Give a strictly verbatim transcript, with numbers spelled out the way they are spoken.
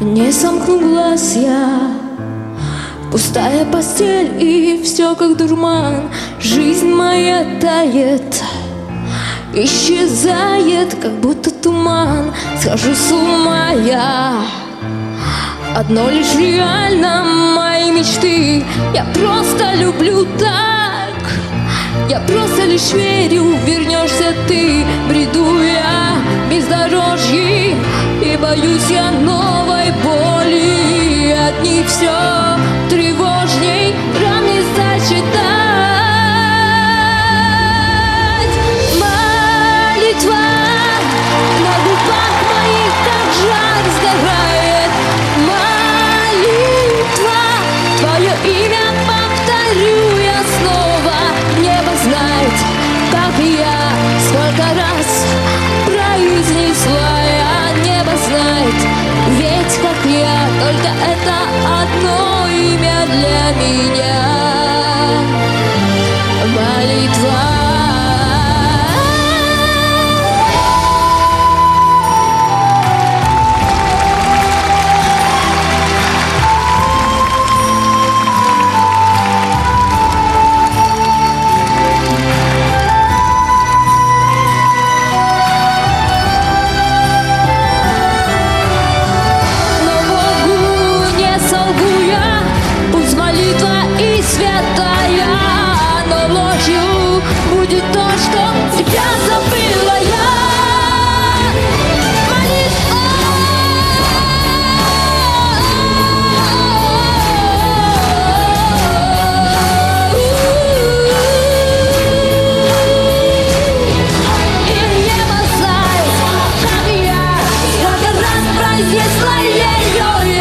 Не сомкну глаз я, пустая постель, и все как дурман. Жизнь моя тает, исчезает, как будто туман. Схожу с ума я, одно лишь реально мои мечты. Я просто люблю так, я просто лишь верю, вернешься ты. Бреду я бездорожье, и боюсь я новой боли. От них все тревожней, ран не сочетать. Молитва на губах моих, как жар сгорает. Молитва, твое имя повторю я снова. Небо знает, как и я, сколько раз произнесла я. Небо знает, ведь как я, только это одно имя для меня. Молитва. Будет то, что тебя забыла я. Молитва. И небо знает, как я, сколько раз произнесла ее.